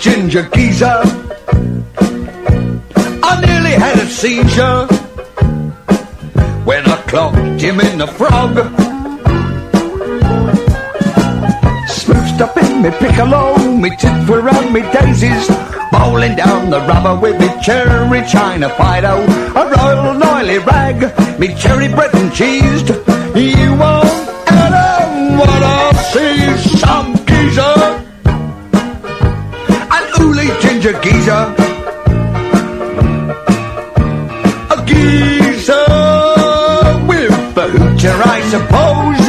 ginger geezer. I nearly had a seizure when I clocked him in the frog. Smooched up in me piccolo, me tit-for and me daisies, bowling down the rubber with me cherry china Fido, a royal oily rag, me cherry bread and cheese. You won't ever wanna see some geezer, an ooly ginger geezer, a geezer with a hooter, I suppose.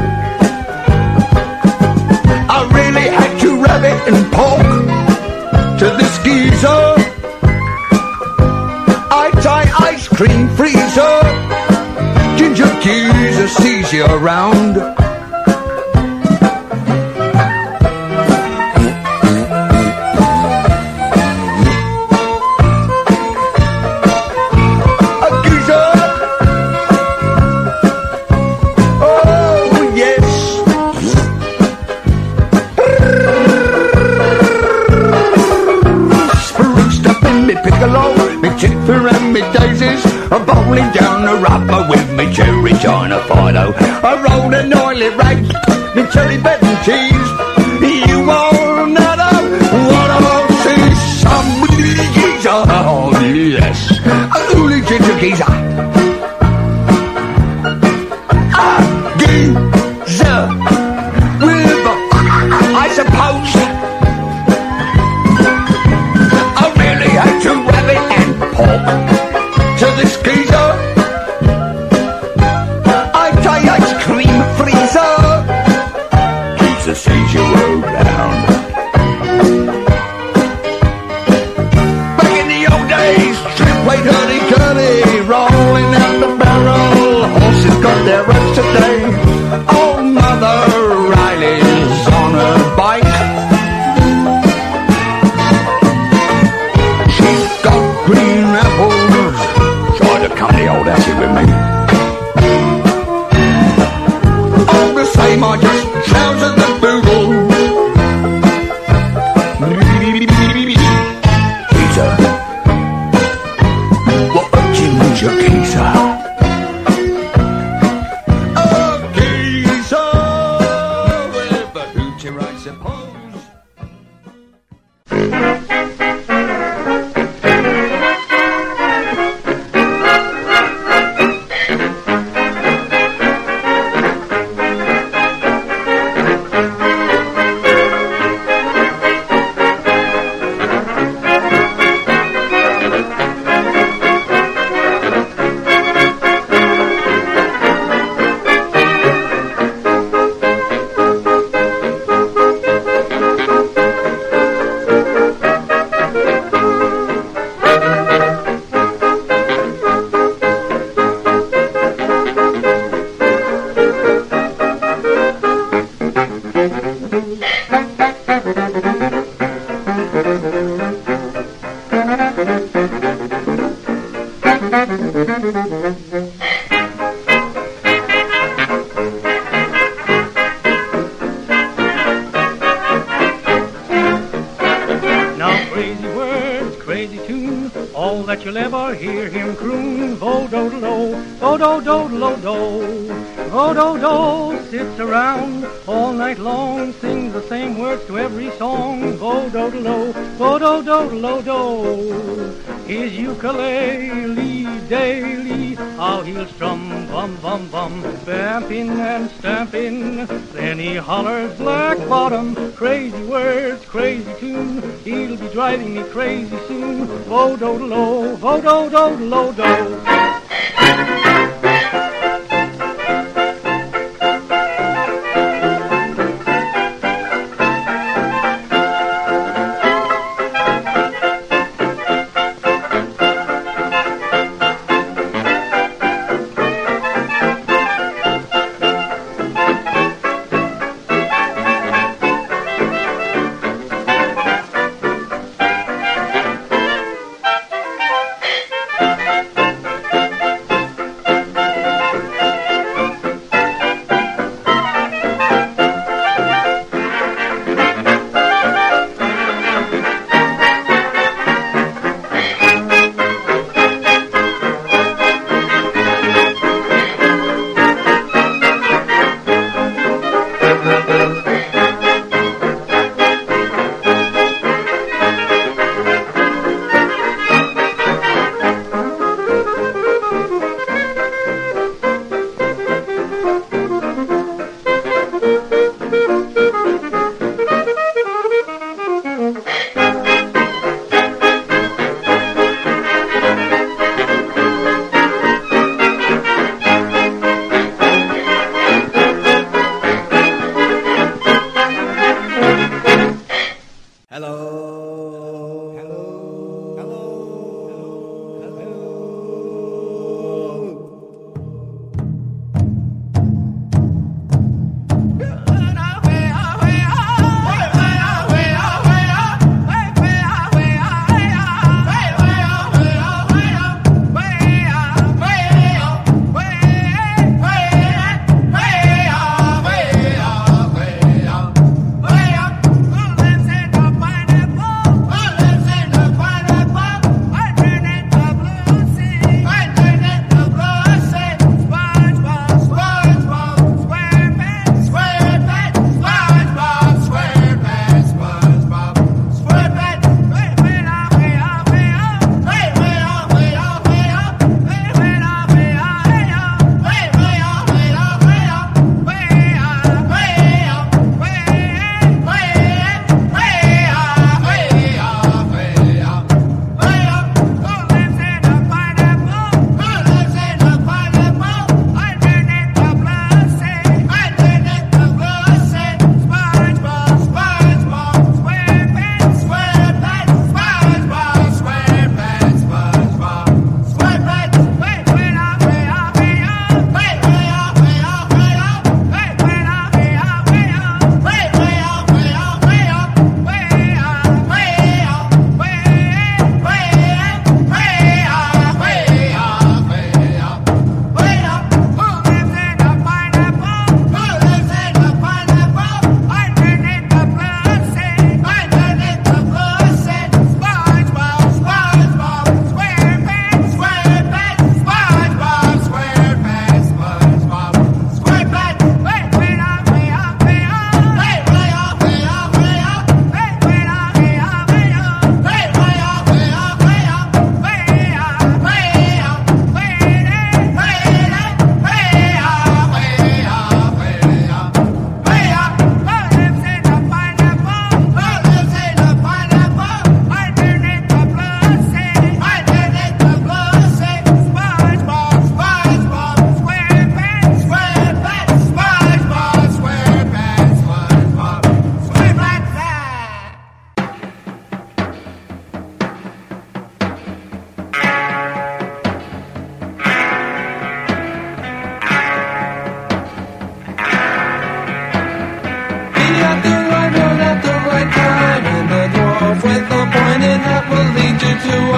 I really had to rub it and poke to this geezer. I tie ice cream freezer, ginger geezer sees you around. A geezer, oh yes. Spruced up in me piccolo, me tit-for and me daisies, a bowling down the rubber with me cherry china Fido, I rolled an oily rag, me cherry bed and cheese. You all never wanna see some geezer, oh yes, a ooly ginger geezer, a geezer with a, I suppose. I really had to rub it and poke to this geezer. I tie ice cream freezer, geezer sees you around. Back in the old days, Trip played hurdy-gurdy, rolling out the barrel. Horses got their roads today. Oh, Mother Riley's on her bike. She's got green apples. Try to come the old Assie with me. All the same, I just trousered the boogle. Geezer, what a ginger geezer. A geezer with a hooter, I suppose. Now crazy words, crazy tune, all that you'll ever hear him croon. Vo-do-do-do, vo-do-do-do-do, vo-do-do, sits around all night long, sings the same words to every song. Vo-do-do-do, vo-do-do-do-do, his ukulele daily, how he'll strum, bum, bum, bum, vamping and stamping. Then he hollers black bottom, crazy words, crazy tune, he'll be driving me crazy soon. Vo-do-do-do, vo-do-do-do-do.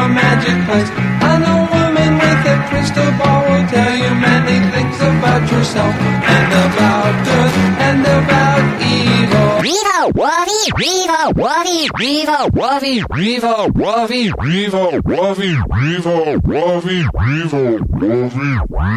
a magic place. And a woman with a crystal ball will tell you many things about yourself and about good and about evil. Revo, Wovie, Revo, Wovie, Revo, Wovie, Revo, Wovie, Revo, Wovie, Revo, Wovie, Revo, Wovie,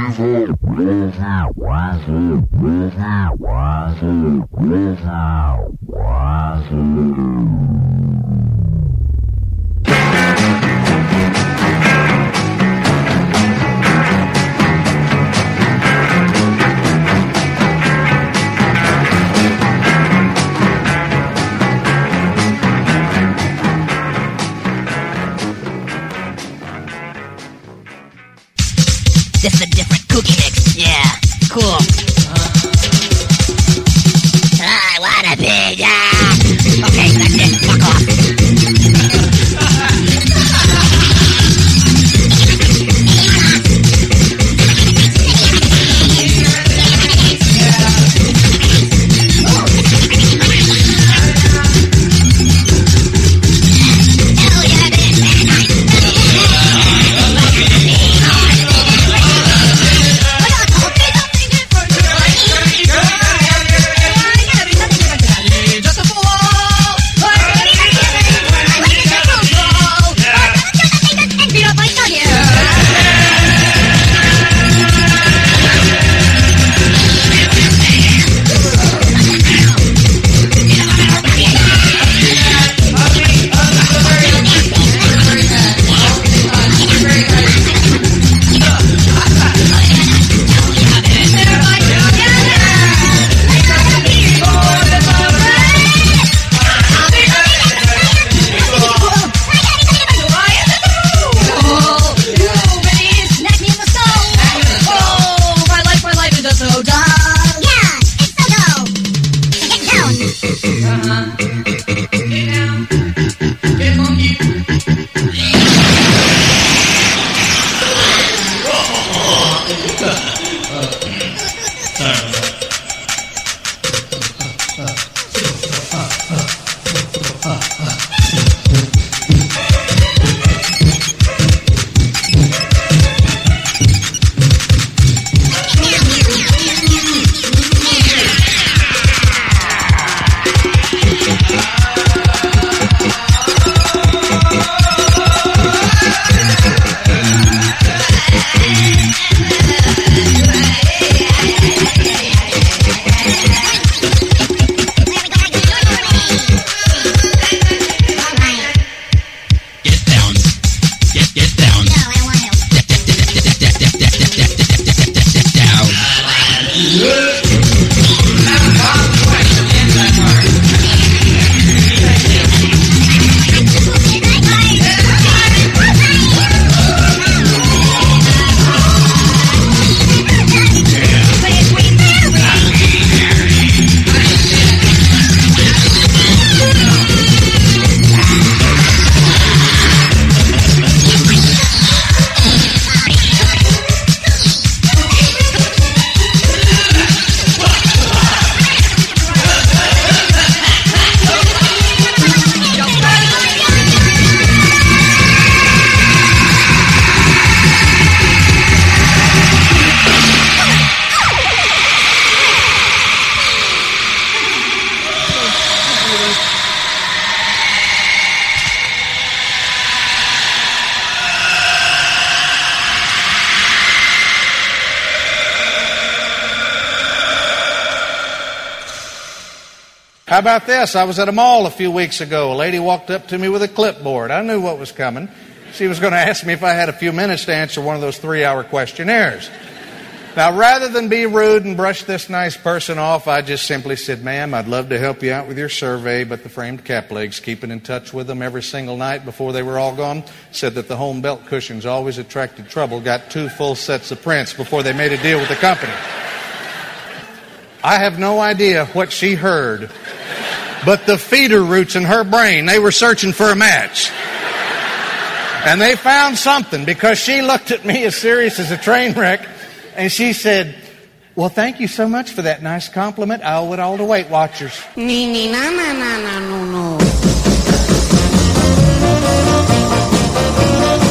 This is a different cookie mix. Yeah, cool. I wanna be, yeah. Okay, that's it. Fuck off. How about this? I was at a mall a few weeks ago. A lady walked up to me with a clipboard. I knew what was coming. She was going to ask me if I had a few minutes to answer one of those 3-hour questionnaires. Now, rather than be rude and brush this nice person off, I just simply said, ma'am, I'd love to help you out with your survey, but the framed cap legs, keeping in touch with them every single night before they were all gone, said that the home belt cushions always attracted trouble, got 2 full sets of prints before they made a deal with the company. I have no idea what she heard, but the feeder roots in her brain, they were searching for a match. And they found something, because she looked at me as serious as a train wreck, and she said, well, thank you so much for that nice compliment. I owe it all to Weight Watchers. No.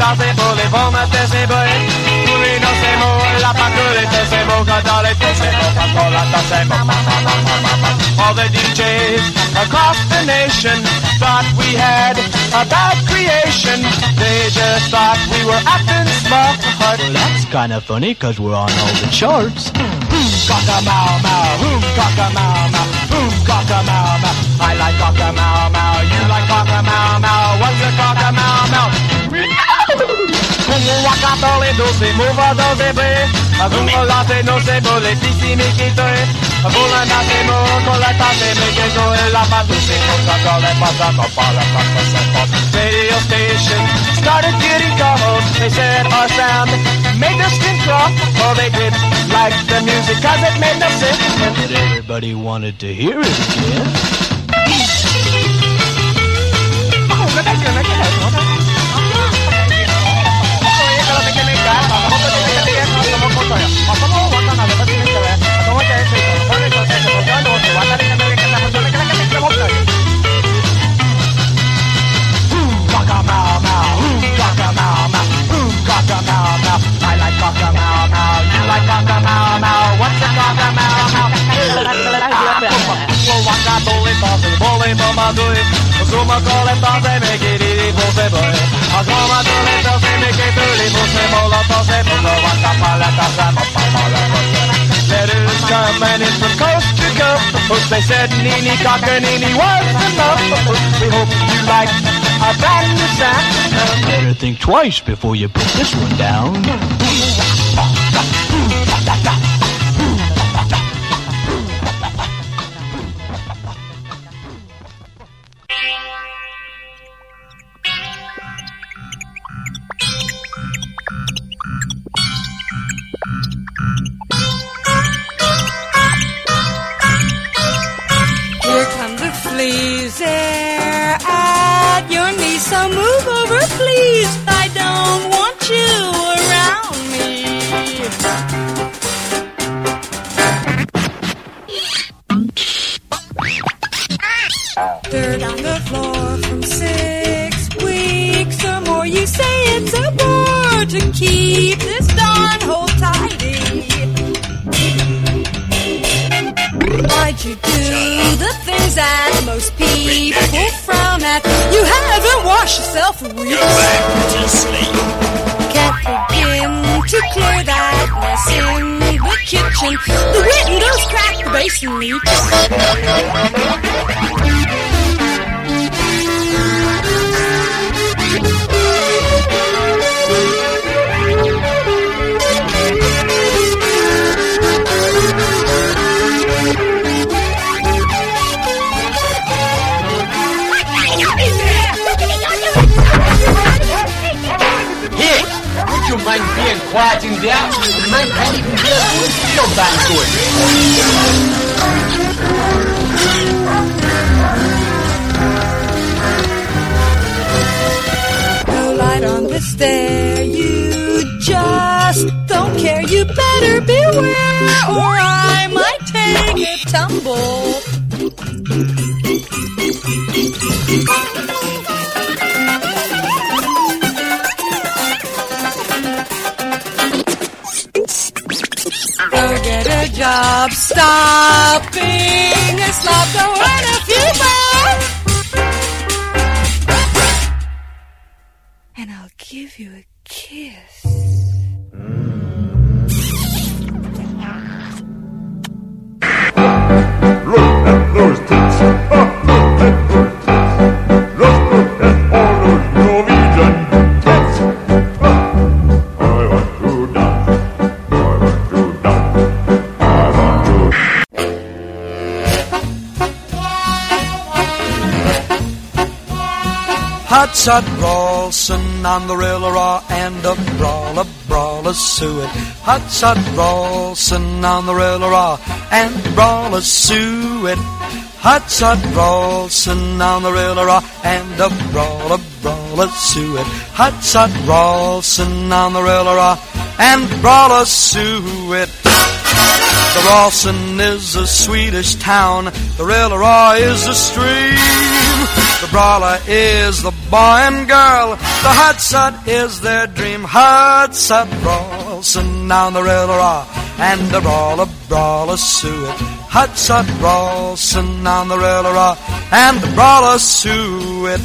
tasebo, le voma tesebo, purino semo, la pacule tesebo, cadale tesebo, cacola tasebo. All the DJs across the nation thought we had a bad creation. They just thought we were acting smart. Well, that's kind of funny, cause we're on all the charts. Cock-a-mow-mow, cock-a-mow-mow, cock-a-mow-mow. I like cock-a-mow-mow, you like cock-a-mow-mow. What's a cock-a-mow-mow? Como waka-tole dose, mova dose bre. Aguma late no se bole, tisi mikito. Agula nate mo, kola tate meketo. La patuse, coca-cola, pasa-cola, pasa-cola. Radio station started getting calls. They said our sound made their skin crawl. Oh, they did like the music, cause it made no sense. But everybody wanted to hear it again. I like cock-a-mow-mow, you like cock-a-mow-mow. What's a cock-a-mow-mow? Waka-tole tase, bole mama doi. Zuma cole tase, make it easy, bose boy. Azuma tole tase, make it early, bose mola tase, bose waka-pala tase, mopala tase. Letters coming in from coast to coast. First they said Nini Cock-a-Nini was enough. We hope you like a brand new sound. Better think twice before you put this one down. Here come the fleas, they're at your knees, so move over, please. I don't want you around me. Dirt on the floor from 6 weeks or more. You say it's a bore to keep this darn hole tidy. Why'd you do the things that most people frown at? You haven't washed yourself for weeks. Go back to sleep. Can't begin to clear that mess in the kitchen. The windows cracked, the basin leaks. Would you mind being quiet in there? The man can't even hear good feel that good. No light on the stair, you just don't care. You better beware, or I might take a tumble. Go get a job, stop being a slob, go earn a few bucks, and I'll give you a kiss. Look at those tits. Look at those tits. Look at all those Norwegian tits. I want to dance. I want to dance. I want to. Hot shot Rawlson on the rail and a brawler suet. Hot shot Rawlson on the rail and a brawler suet. Hot shot Rawlson on the rail and a brawler suet. Hot shot Rawlson on the rail and brawler suet. The Rawson is a Swedish town, the Rilleroy is a stream, the brawler is the boy and girl, the Hutsut is their dream. Hutsut, Rawson down the Rilleroy, and the brawler suet. Hutsut, Rawson down the Rilleroy, and the brawler suet.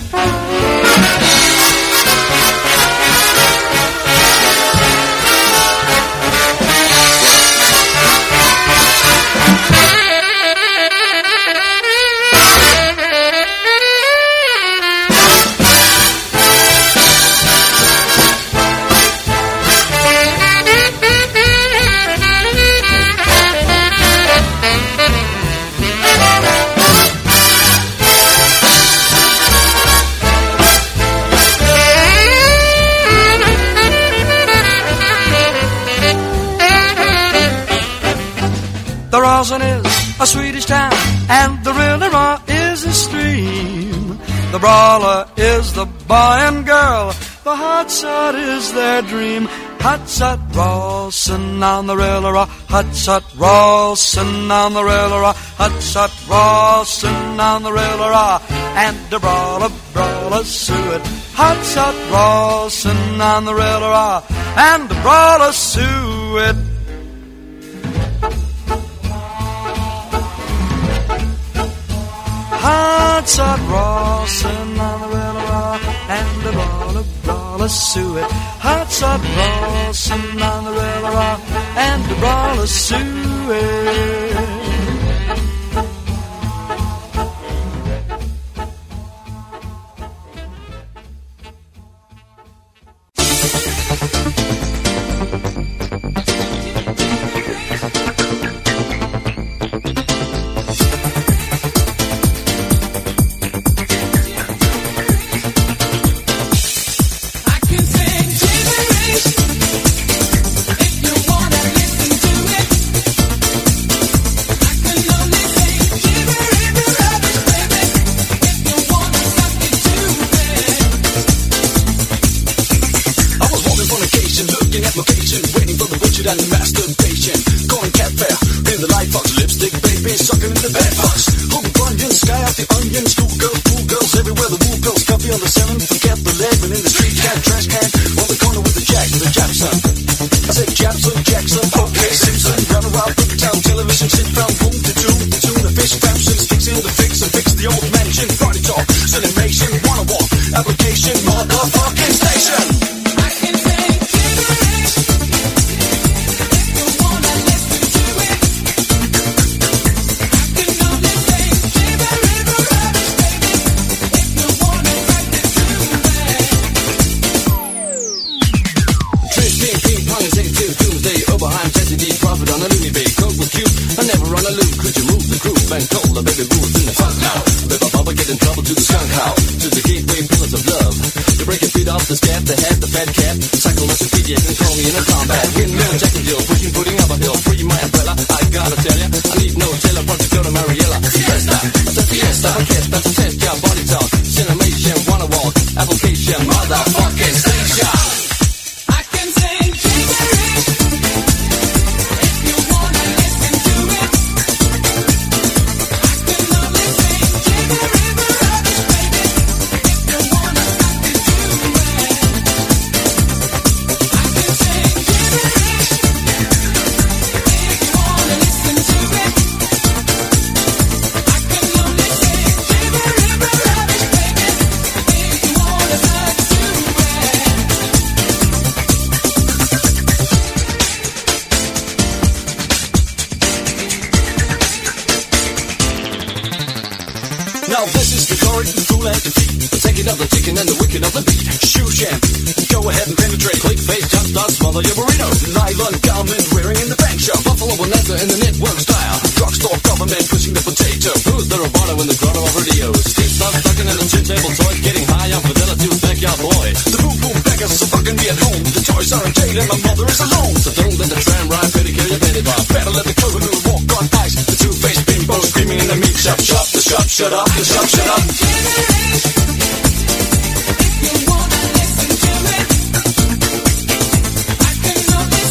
The Rawson is a Swedish town, and the Rilleroy is a stream. The brawler is the boy and girl, the Hutsut is their dream. Hutsut, Rawson on the Rilleroy, Hutsut, Rawson on the Rilleroy, Hutsut, Rawson on the Rilleroy, and the brawler suet. Hutsut, Rawson on the Rilleroy, and the brawler suet. Hutsut, Rawson on the Rilleroy, and the brawler suet. Hutsut, Rawson on the Rilleroy, and the brawler suet. Now this is the glory, the fool and defeat. The taking of the chicken and the wicked of the beat. Shoe champ, go ahead and penetrate. Click face, jump start, smother your burrito. Nylon garment wearing in the bank shop. Buffalo Bonanza in the network style. Drugstore government pushing the potato. Who's the roboto in the grotto of radio? Steve stuff stucking in the chin table toys. Getting high on fidelity with backyard boy. The boom boom beggars are fucking me at home. The toys are in jail and my mother is alone. So don't let the tram ride pedicure your penny bar. Better let the coconut walk on ice. The two-faced bimbo screaming in the meat shop. Shop the shop, shut up. The shop, shut up. You wanna listen to it? I can only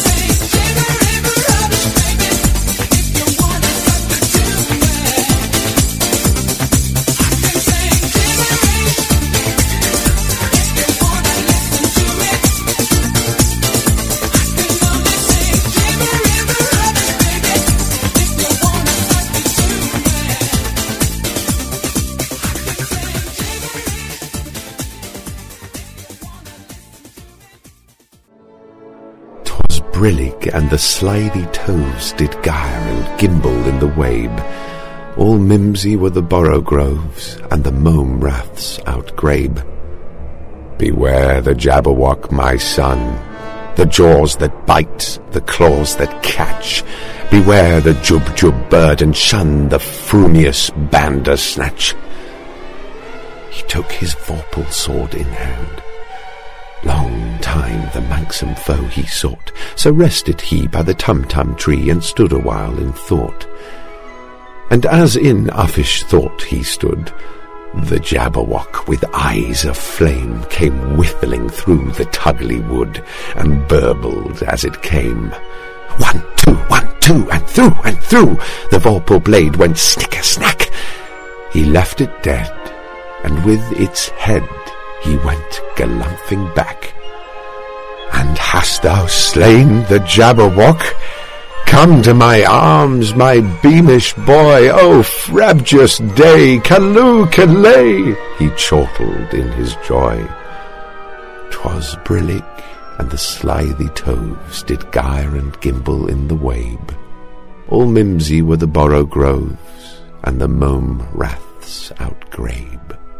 brillig and the slithy toves did gyre and gimble in the wabe. All mimsy were the borogroves, and the mome raths outgrabe. Beware the Jabberwock, my son, the jaws that bite, the claws that catch. Beware the Jub bird, and shun the frumious Bandersnatch. He took his vorpal sword in hand. Long time the manxome foe he sought, so rested he by the tum-tum tree, and stood a while in thought. And as in uffish thought he stood, the Jabberwock with eyes of flame came whiffling through the Tuggly wood, and burbled as it came. 1, 2, 1, 2, and through, the vorpal blade went snicker-snack. He left it dead, and with its head he went galumphing back. And hast thou slain the Jabberwock? Come to my arms, my beamish boy, O frabjous day, Callooh, Callay, he chortled in his joy. 'Twas brillig, and the slithy toves did gyre and gimble in the wabe. All mimsy were the borogroves, and the mome raths outgrabe.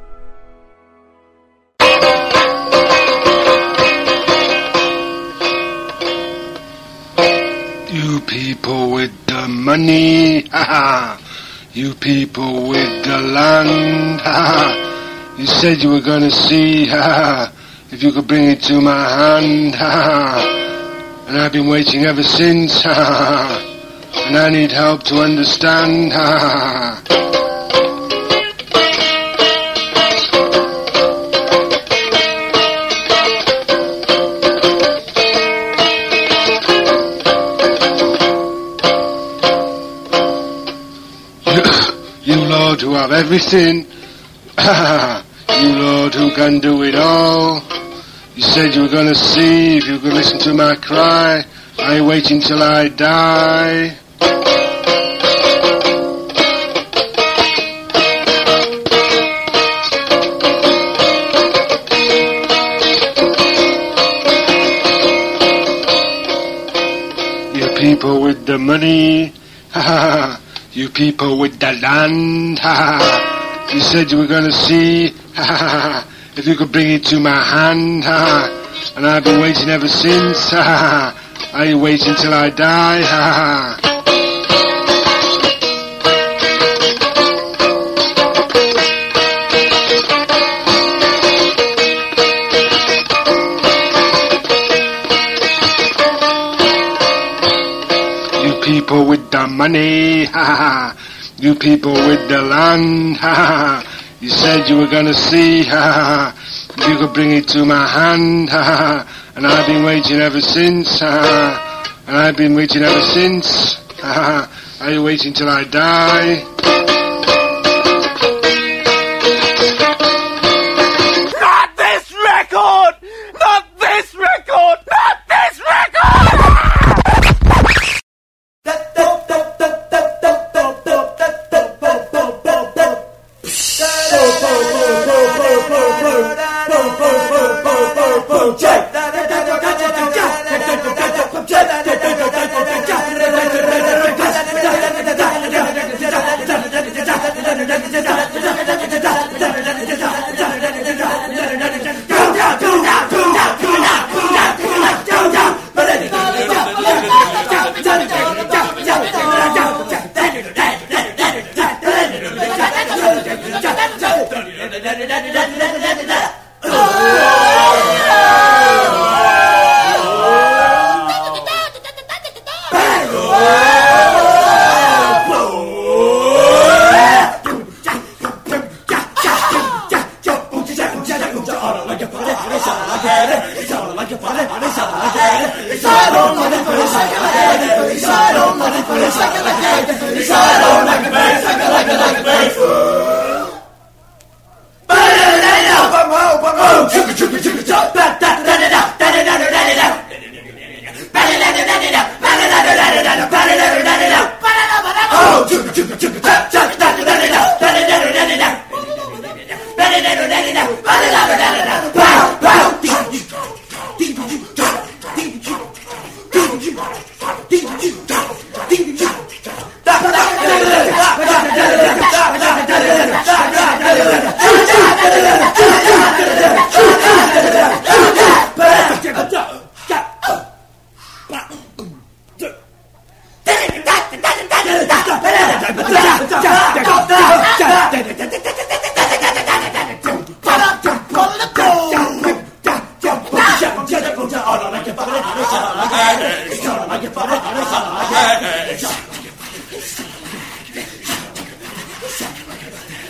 You people with the money, ha-ha. You people with the land, ha-ha. You said you were gonna see, ha-ha, if you could bring it to my hand, ha-ha. And I've been waiting ever since, ha-ha. And I need help to understand, ha-ha. Who have everything, you Lord who can do it all. You said you were gonna see if you could listen to my cry. I ain't waiting till I die. You people with the money, you people with the land, ha-ha. You said you were gonna see, ha-ha, if you could bring it to my hand, ha-ha. And I've been waiting ever since, ha-ha. Are you waiting till I die, ha-ha? People with the money, ha ha. You people with the land, ha ha. You said you were gonna see, ha ha. If you could bring it to my hand, ha ha. And I've been waiting ever since, ha ha. And I've been waiting ever since, ha ha. Are you waiting till I die? Not this record! Not this record! Not this record!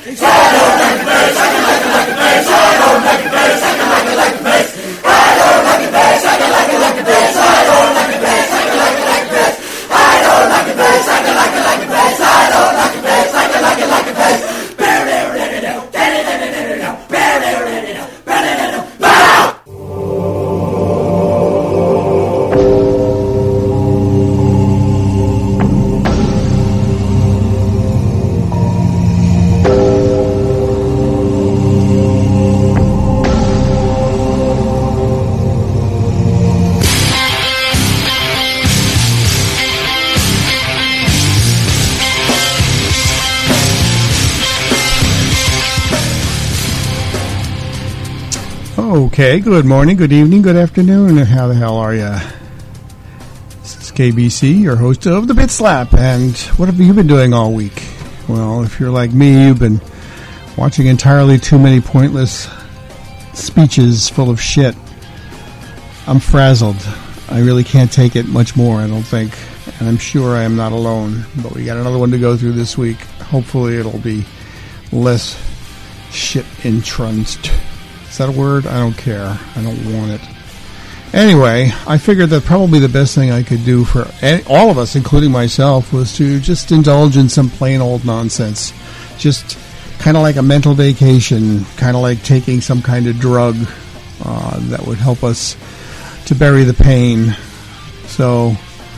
Okay, good morning, good evening, good afternoon. How the hell are you? This is KBC, your host of the Bit Slap. And what have you been doing all week? Well, if you're like me, you've been watching entirely too many pointless speeches full of shit. I'm frazzled. I really can't take it much more, I don't think. And I'm sure I am not alone. But we got another one to go through this week. Hopefully it'll be less shit-entranced. Is that a word? I don't care. I don't want it. Anyway, I figured that probably the best thing I could do for all of us, including myself, was to just indulge in some plain old nonsense. Just kind of like a mental vacation, kind of like taking some kind of drug that would help us to bury the pain. So,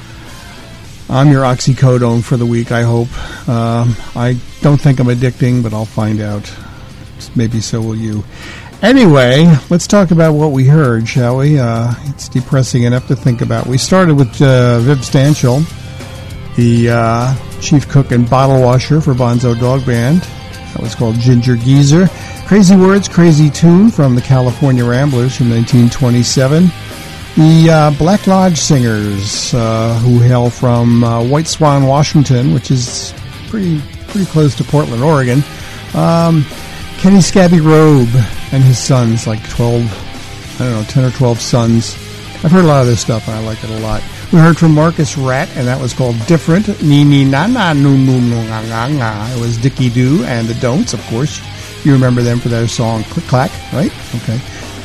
I'm your oxycodone for the week, I hope. I don't think I'm addicting, but I'll find out. Maybe so will you. Anyway, let's talk about what we heard, shall we? It's depressing enough to think about. We started with Viv Stanshall, the chief cook and bottle washer for Bonzo Dog Band. That was called Ginger Geezer. Crazy Words, Crazy Tune from the California Ramblers from 1927. The Black Lodge Singers, who hail from White Swan, Washington, which is pretty close to Portland, Oregon. Kenny Scabby Robe and his sons, like 10 or 12 sons. I've heard a lot of this stuff, and I like it a lot. We heard from Marcus Rat, and that was called Different. Ni ni na na nu nu nu nga nga nga. It was Dickie Doo and the Don'ts, of course. You remember them for their song Click Clack, right? Okay.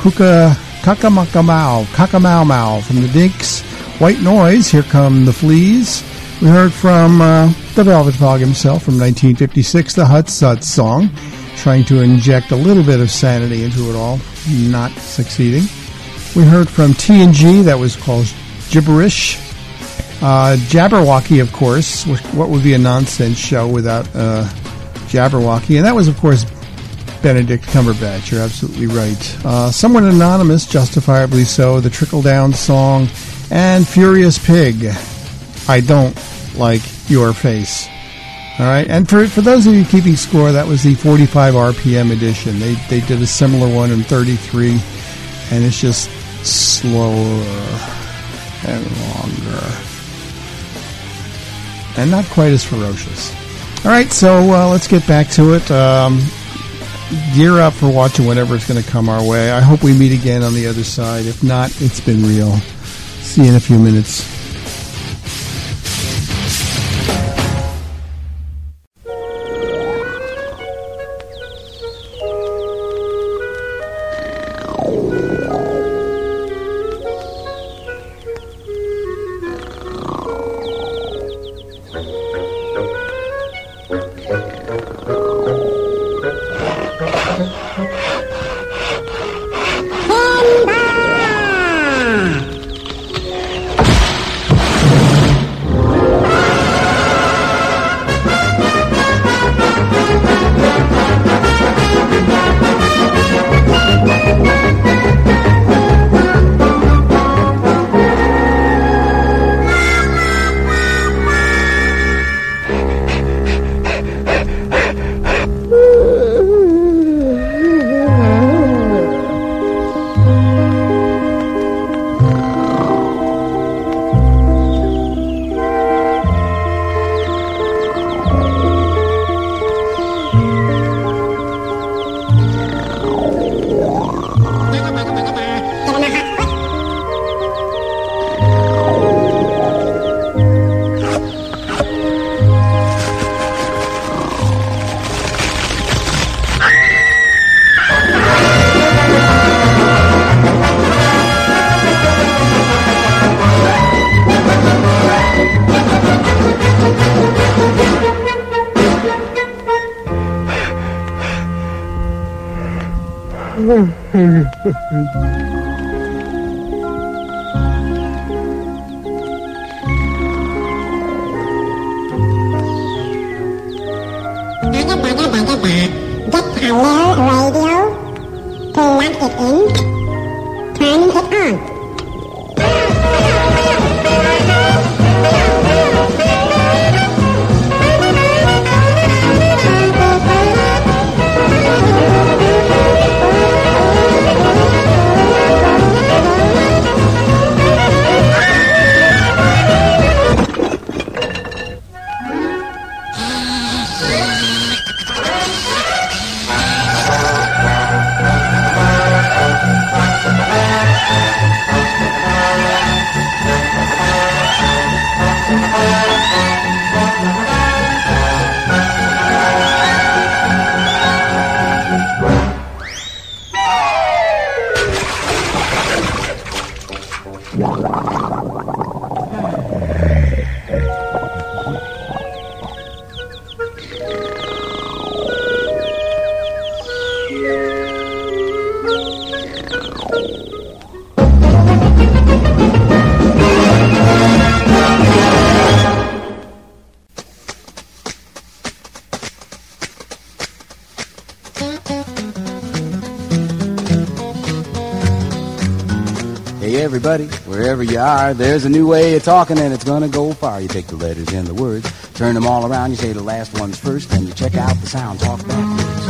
Kaka Mau from the Dinks. White Noise, Here Come the Fleas. We heard from the Velvet Fog himself from 1956, the Hut Sut song. Trying to inject a little bit of sanity into it all, not succeeding. We heard from T&G, that was called Gibberish. Jabberwocky, of course, what would be a nonsense show without Jabberwocky? And that was, of course, Benedict Cumberbatch. You're absolutely right. Someone Anonymous, justifiably so, the Trickle Down song, and Furious Pig, I Don't Like Your Face. All right, and for those of you keeping score, that was the 45 RPM edition. They did a similar one in 33, and it's just slower and longer, and not quite as ferocious. All right, so let's get back to it. Gear up for watching whatever is going to come our way. I hope we meet again on the other side. If not, it's been real. See you in a few minutes. Get Hello Radio. Plug it in. Turn it on. Everybody, wherever you are, there's a new way of talking and it's gonna go far. You take the letters and the words, turn them all around, you say the last ones first, then you check out the sound, talk backwards.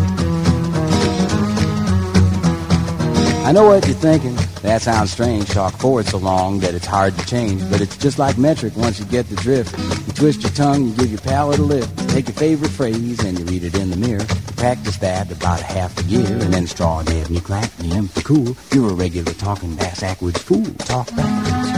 I know what you're thinking. That sounds strange. Talk forward so long that it's hard to change. But it's just like metric once you get the drift. You twist your tongue, you give your palate a lift. Take your favorite phrase and you read it in the mirror. You practice that about a half a year. And then straw and head and you clack and you empty cool. You're a regular talking backwards fool. Talk backwards.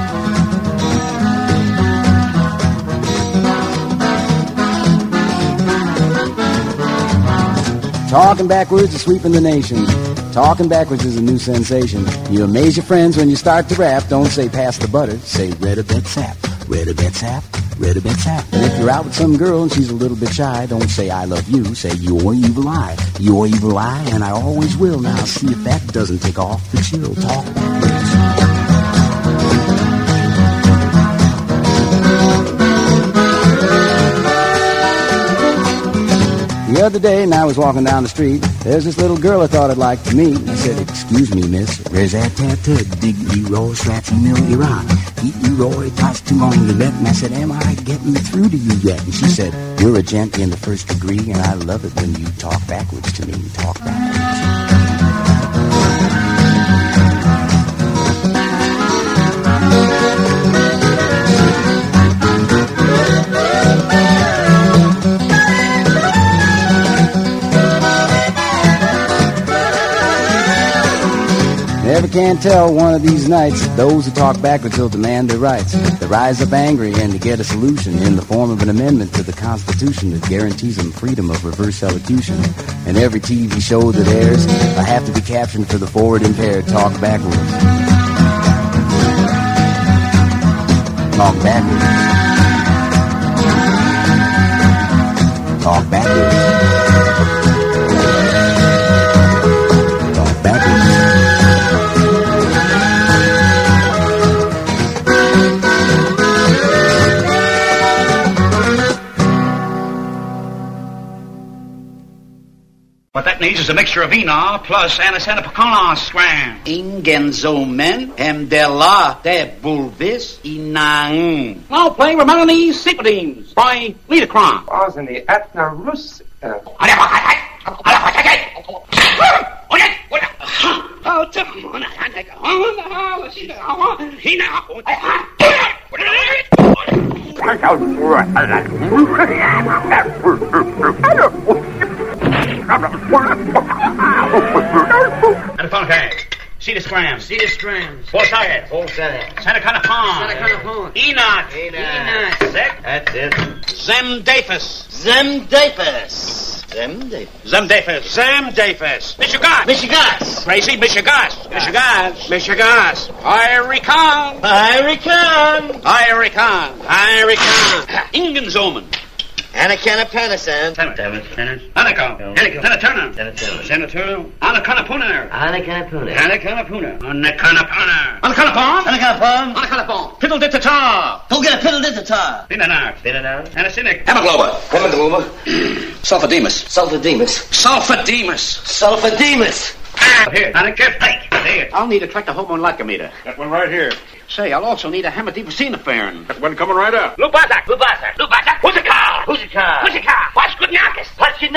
Talking backwards is sweeping the nation. Talking backwards is a new sensation. You amaze your friends when you start to rap. Don't say pass the butter, say red-a-bet sap. Red-a-bet sap, red-a-bet sap. And if you're out with some girl and she's a little bit shy, don't say I love you, say you're evil eye. You're evil eye, and I always will. Now see if that doesn't take off the chill. Talk backwards. The other day, and I was walking down the street, there's this little girl I thought I'd like to meet. I said, excuse me, miss, where's that tat-tat? Dig-e-roy, scratchy-mill-e-ron. Eat-e-roy, toss too long to let. And I said, am I getting through to you yet? And she said, you're a gent in the first degree, and I love it when you talk backwards to me. Talk backwards. Never can tell one of these nights. Those who talk backwards will demand their rights. They rise up angry and to get a solution in the form of an amendment to the Constitution that guarantees them freedom of reverse elocution. And every TV show that airs will have to be captioned for the forward impaired. Talk backwards. Talk backwards. Talk backwards. Talk backwards. What that needs is a mixture of Ena plus anacetaminophosphate. Ingenzomen Hemdela de Bulvis Inang. Now playing with Melanese Cycladines by Liederkranz. Was in the Etna Rus. See the scrams. See the scrams. Bolshaget. Bolshaget. Santa Canapon. Santa Canapon. Enoch. Enoch. Sick. That's it. Zemdafus. Zemdafus. Zemdafus. Zemdafus. Michigas. Michigas. Crazy Michigas. Michigas. Michigas. Irican. Irican. Irican. Irican. Ingenzomen. And a can of Panasan. Senator Turner. Senator Anakanapuna. Anakanapuna. Anakanapuna. Anakanapuna. Anakanapon. Anakanapon. Anakanapon. Piddle dit the tar. Go get a piddle dit the tar. Pinanart. And a cynic. Hemoglobin. Sulfademus. Here. And a gift. Here. I'll need a tractahomolactometer. That one right here. Say, I'll also need a hemodepacinoferin. That one coming right up. Lubazak. Who's a car? Paskudnyakis.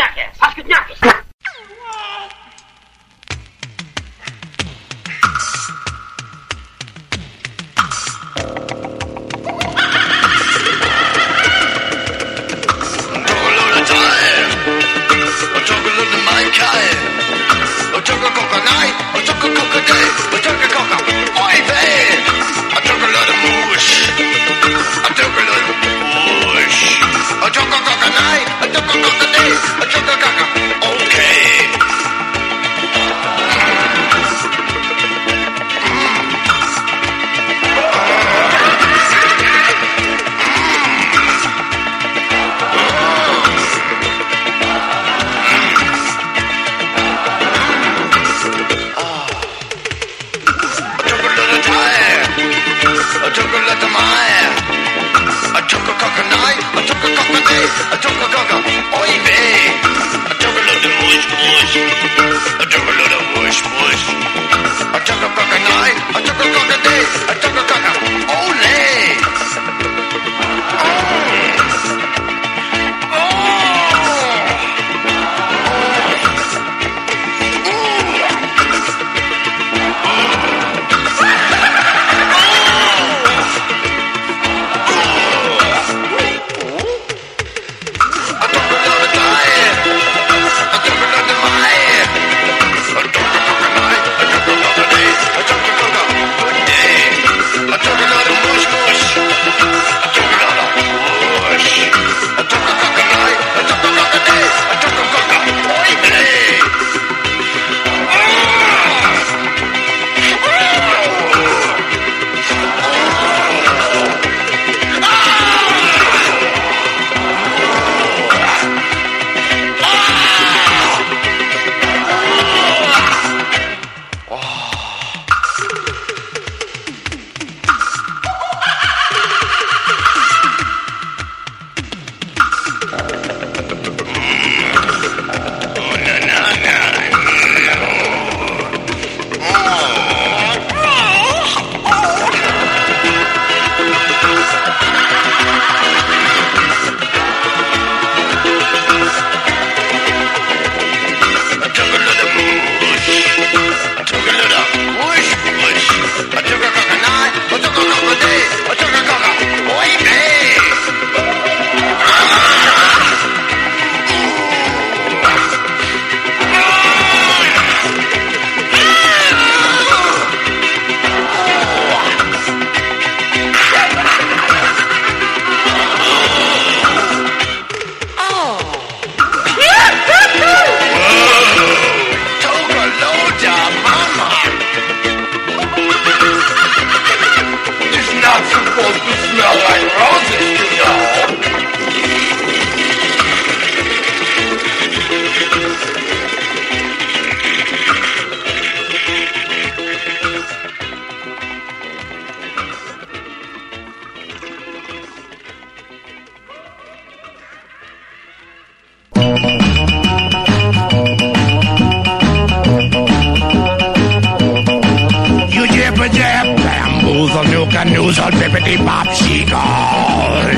noozle, bippity bop, she gone.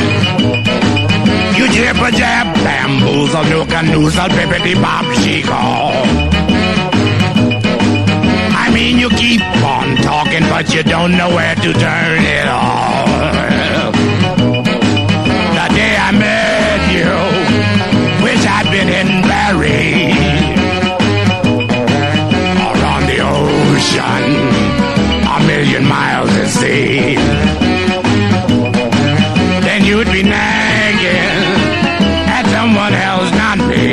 You jibber jab, bamboozle, nooka noozle, bippity bop, she gone. I mean, you keep on talking, but you don't know where to turn it off. The day I met you, wish I'd been in Paris or on the ocean, a million miles at sea. Then you'd be nagging at someone else, not me.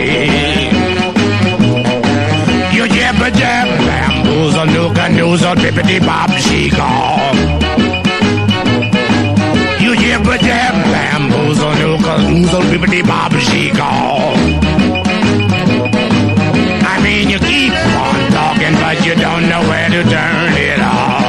You jabber jab, bamboozle, nooka noozle, bippity bop, she gone. You jibber jab, bamboozle, nooka noozle, whippity bob she-call. I mean, you keep on talking, but you don't know where to turn it off.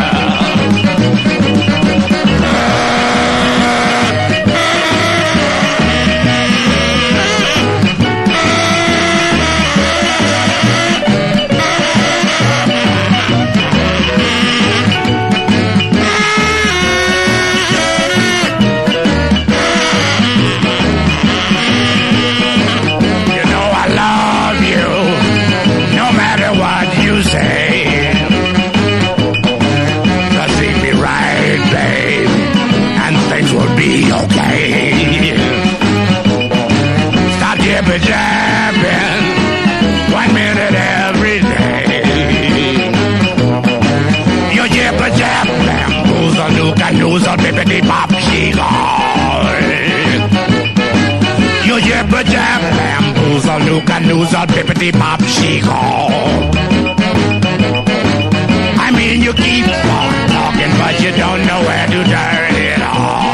Jabbing 1 minute every day. You jibber jab, bamboozle, nuka noozle, bippity bop, she-call. You jibber jab, bamboozle, nuka noozle, bippity bop, she-call. I mean, you keep on talking, but you don't know where to turn it off.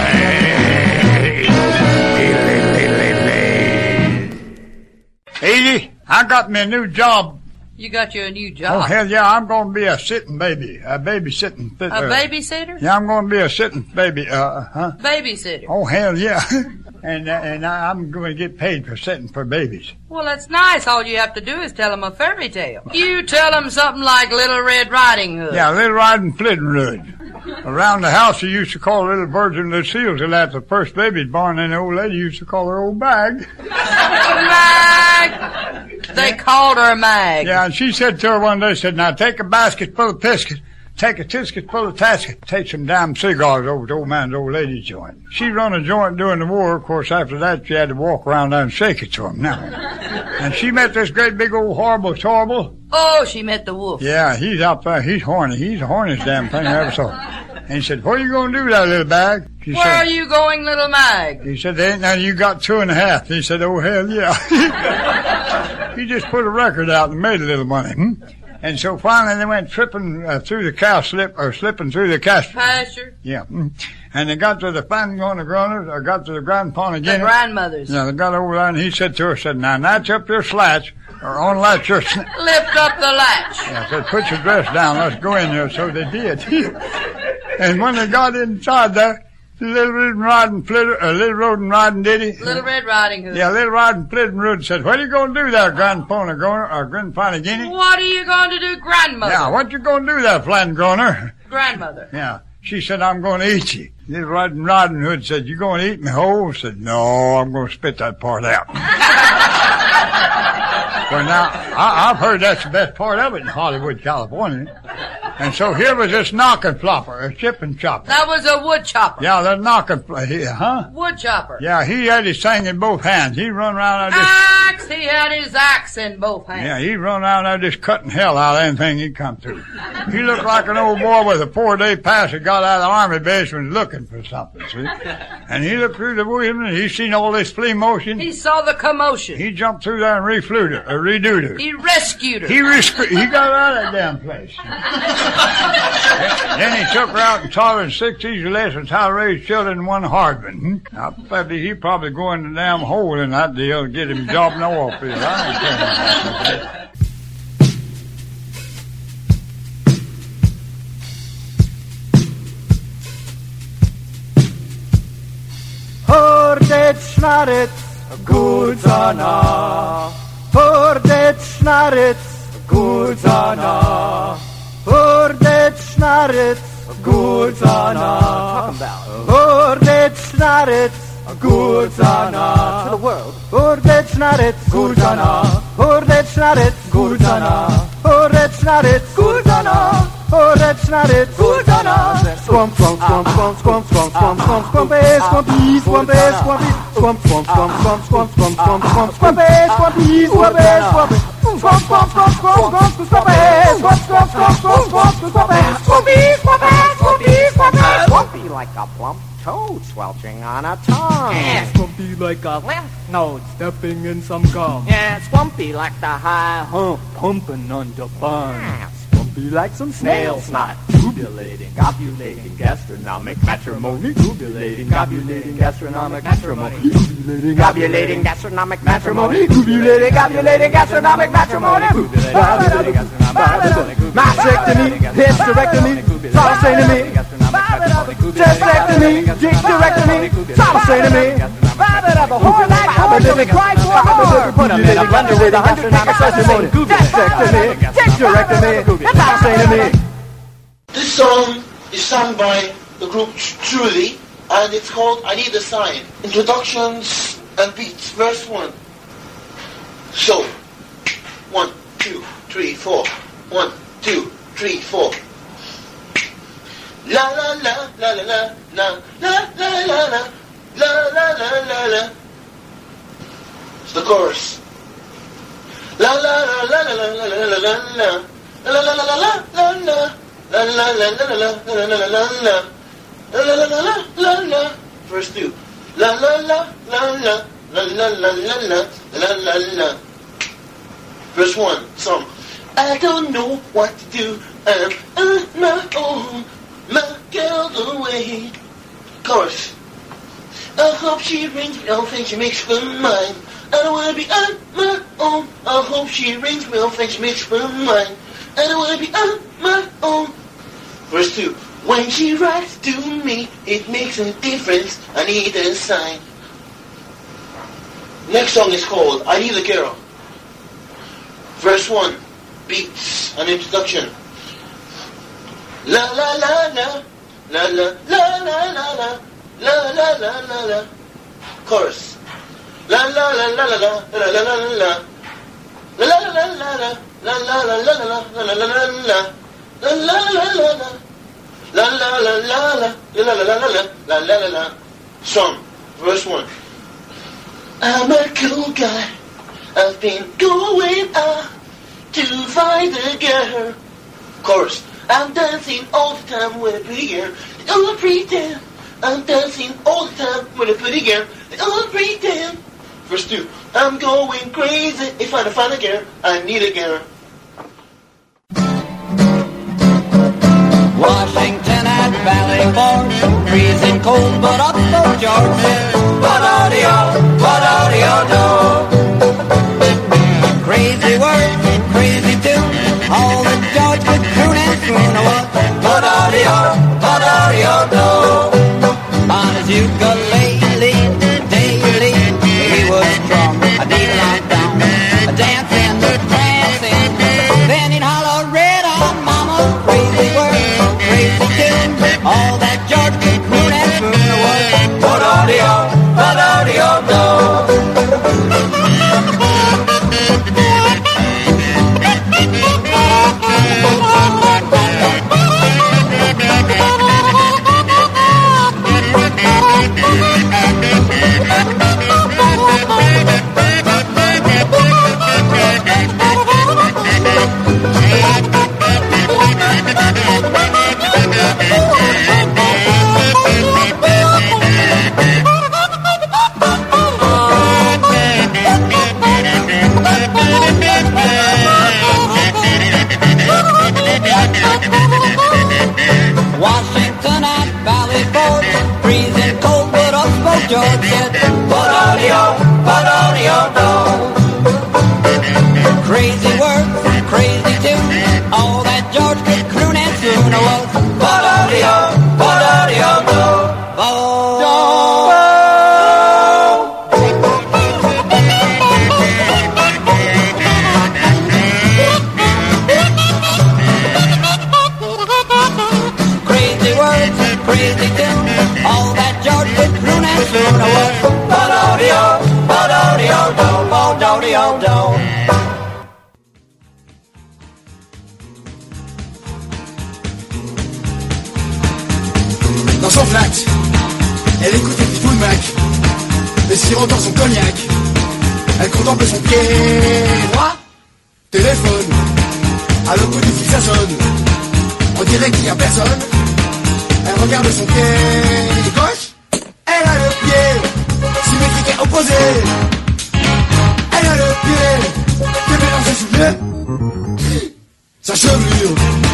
Edie, I got me a new job. You got you a new job? Oh, hell yeah, I'm going to be a sitting baby. A babysitting. A babysitter? Yeah, I'm going to be a sitting baby. Babysitter? Oh, hell yeah. and I'm going to get paid for sitting for babies. Well, that's nice. All you have to do is tell them a fairy tale. You tell them something like Little Red Riding Hood. Yeah, Little Riding Hood. Around the house, you used to call little birds and little seals. Till after the first baby's born, and the old lady used to call her old bag. Mag! They called her Mag. Yeah, and she said to her one day, said, now take a basket full of biscuits, take a tisket full of taskets, take some damn cigars over to old man's old lady's joint. She run a joint during the war. Of course, after that, she had to walk around there and shake it to him now. And she met this great big old horrible Torble. Oh, she met the wolf. Yeah, he's out there. He's horny. He's the horniest damn thing I ever saw. And he said, what are you going to do with that little bag? She Where are you going, little Mag? He said, there ain't none. You got 2.5. He said, oh, hell yeah. He just put a record out and made a little money. And so finally they went tripping through the slipping through the pasture. Yeah. And they got to the Fangona or got to the grandpa again. The grandmothers. Yeah, they got over there and he said to her, said, now latch up your slats or unlatch your lift up the latch. Yeah, said, put your dress down, let's go in there. So they did. And when they got inside there, Little Red Riding Ditty. Little Red Riding Hood. Yeah, Little Riding Hood said, what are you going to do there, Grandpa Guinea? What are you going to do, grandmother? Yeah, what you going to do there, Flangroner? Grandmother. Yeah. She said, I'm going to eat you. Little Riding Hood said, you going to eat me whole? Said, no, I'm going to spit that part out. Well, now, I've heard that's the best part of it in Hollywood, California. And so here was this knocking flopper, a chipping chopper. That was a wood chopper. Yeah, that knocking, Wood chopper. Yeah, he had his thing in both hands. He run around there axe, he had his axe in both hands. Yeah, he run around there just cutting hell out of anything he'd come through. He looked like an old boy with a 4-day pass that got out of the army base and was looking for something, see? And he looked through the window and he seen all this flea motion. He saw the commotion. He jumped through there and redoed it. He rescued her. He got out of that damn place. Then he took her out and taught her 6 easy lessons how to raise children in one hard one. Now, he probably go in the damn hole in that deal to get him job no off his. I don't care. Hördet snarret, gudarna. Hördet snarret, gudarna. Hördet snarret, gudarna. Hördet snarret, gudarna. To the world. Hördet snarret, gudarna. Hördet snarret, gudarna. Hördet snarret, gudarna. Hördet snarret, gudarna. Swamp, swamp, swamp, swamp, swamp, swamp, swamp, swamp, swampy, swampy, swampy, swampy, swamp, swamp, swamp, swamp, swamp, swamp, swamp, swamp, swampy, swampy, swampy, swampy, swamp, swamp, swamp, swamp, swamp, swampy, swamp, swamp, swamp, swamp, swamp, swampy, swampy, swampy, swampy, swampy, swampy like a plump toad sweltering on a tongue. Yeah, swampy like a lymph node stepping in some gum. Yeah, swampy like the high hump pumping on the bun. be like some snail snot. Copulating, copulating, gastronomic matrimony. Copulating, copulating, gastronomic matrimony. Copulating, copulating, gastronomic matrimony. Copulating, copulating, gastronomic matrimony. Mastectomy, hysterectomy, stop saying to me. Chestectomy, dicksterectomy, stop saying to me. The whole life living cry for put 'em in a blender with 100 sesame. Chestectomy, dicksterectomy, stop saying to me. This song is sung by the group Truly, and it's called I Need a Sign. Introductions and beats. Verse 1. So, 1, 2, 3, 4. 1, 2, 3, 4. La la la la la la la la la la la la la la la. It's the chorus. La la la la la la la la la la la la la la la la. La la la la la la la la la la la la la la la. Verse 2. La la la la la la la la la la la la. Verse 1. Song. I don't know what to do. I'm on my own. My girl's away. Chorus. I hope she rings me. I don't think she makes me mine. I don't wanna be on my own. I hope she rings me. I don't think she makes me mine. I don't wanna be on my own. Verse 2. When she writes to me, it makes a difference. I need a sign. Next song is called I Need a Girl. Verse 1. Beats. An introduction. La la la la. La la la la la la. La la la la la. Chorus. La la la la la la la la la la. La la la la la la la la la la la la la la. La la la la la. La la la la la la la la la la la la la. Song. Verse 1. I'm a cool guy. I've been going out to find a girl. Chorus. I'm dancing all the time with a pretty girl. They all pretend. I'm dancing all the time with a pretty girl. They all pretend. Verse 2. I'm going crazy if I don't find a girl. I need a girl. Washington at Valley Forge, freezing cold, but up for George said, what-a-dee-oh, crazy words, crazy tune, all that George could croon and croon was, what-a-dee-oh, on his ukulele, daily, he was strong, a needle down, a dancing, a prancing, then he'd holler red on mama's crazy words. All that George could croon and croon was what-a-dee-oh, Washington at Valley Forge, freezing cold, but up spoke George said, what-a-dee-oh, crazy words, crazy tune, all that George could croon and croon was, what-a-dee-oh, crazy tune, all that George could croon and croon was, what-a-dee-oh, Dans son flat, elle écoutait Fleetwood Mac, le sirop dans son cognac. Elle contemple son pied droit, téléphone, à l'autre bout du fil ça sonne. On dirait qu'il n'y a personne. Elle regarde son pied gauche, elle a le pied symétrique et opposé. Elle a le pied qui est mélangé sous le sa chevelure.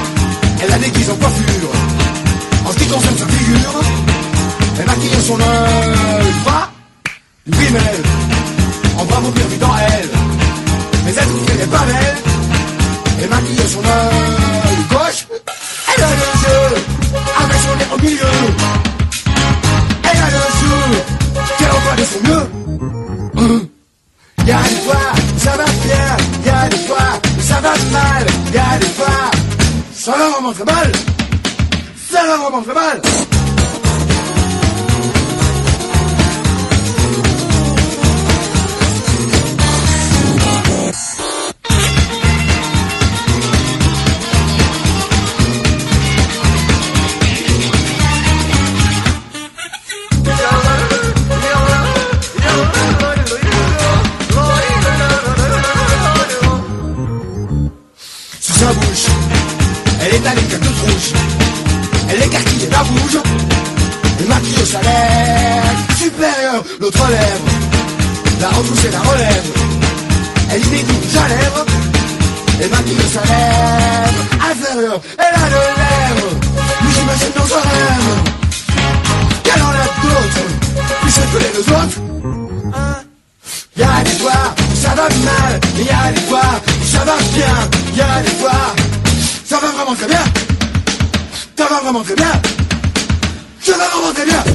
Babel, et maquille son œil gauche. Elle a les yeux avec son nez au milieu. Elle a les yeux qu'elle envoie de son mieux. Y'a des fois, ça va bien, y'a des fois, ça va mal, y'a des fois, ça va vraiment très mal, ça va vraiment très mal. Sa bouche, elle est allée comme toute rouge. Elle écarquille la rouge. Le maquillage sa lèvre supérieure, l'autre lèvre. La retrousse la relève. Elle y met du rouge à lèvres. Elle maquille sa lèvre inférieure. Elle a le lèvres. Mais j'imagine dans un rêve qu'elle en a d'autres. Puis c'est que les deux autres. Y'a des fois où ça va mal, et y'a des fois où ça va bien. Y'a des fois, ça va vraiment très bien. Ça va vraiment très bien. Ça va vraiment très bien.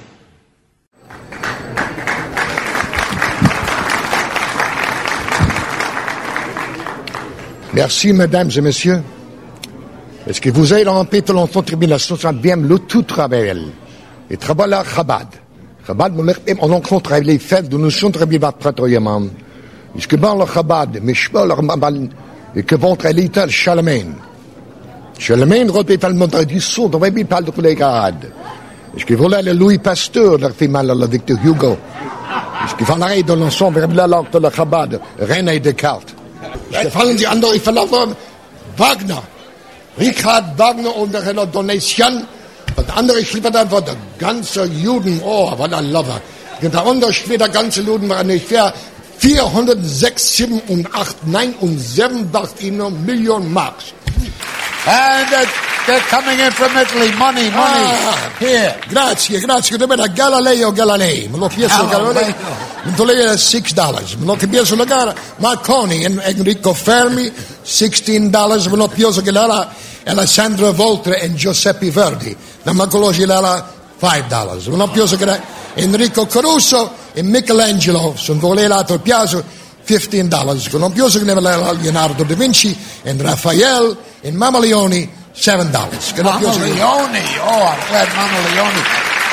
Merci, mesdames et messieurs. Est-ce que vous avez rempli de l'enfant tribulation, ça bien le tout travail. Et travail à Chabad. Chabad, on rencontre les fêtes de nous sont très bien pratiquement. Est-ce que bon le Chabad, mais je peux leur mal, et que vont aller à Charlemagne. Charlemagne, répète le monde, du son, on va bien parler de les gardes. Est-ce que voilà le Louis Pasteur, leur fait mal à la Victor Hugo. Est-ce que van arrêt de l'ensemble, vers la langue de la Chabad, René Descartes. Est-ce que fallen die andere verlaufen, Wagner. Richard Wagner und der Donation. Und der andere schliefert einfach der ganze Juden, oh, was ein Lover. Und der andere schliefert der ganze Juden, war ungefähr 406, 7 und 8, 9 und 7 Millionen Marks. And they're coming in from Italy. Money. Here. Grazie. Galileo Galilei. Me lo chiesto Galilei. Me lo lei $6. Me lo chiesto la gara. Marconi e Enrico Fermi, $16. Me lo chiesto Galilei. Alessandro Voltre e Giuseppe Verdi. Da me lo chiesto $5. Me lo chiesto Galilei. Enrico Caruso e Michelangelo. Sono volelato il piazzo. $15. Con un piuso che ne aveva Leonardo da Vinci e Raphael e Mama Leone $7. Mama Leone. Oh, I'm glad Mama Leone.